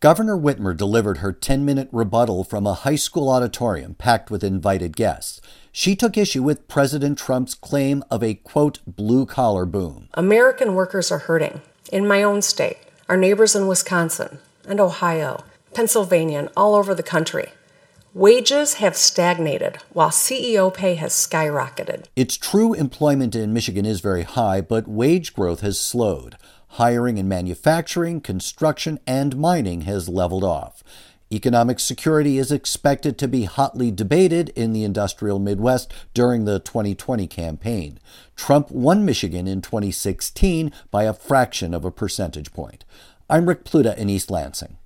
Governor Whitmer delivered her 10-minute rebuttal from a high school auditorium packed with invited guests. She took issue with President Trump's claim of a, quote, blue-collar boom. American workers are hurting. In my own state, our neighbors in Wisconsin and Ohio, Pennsylvania, and all over the country. Wages have stagnated while CEO pay has skyrocketed. It's true employment in Michigan is very high, but wage growth has slowed. Hiring in manufacturing, construction, and mining has leveled off. Economic security is expected to be hotly debated in the industrial Midwest during the 2020 campaign. Trump won Michigan in 2016 by a fraction of a percentage point. I'm Rick Pluta in East Lansing.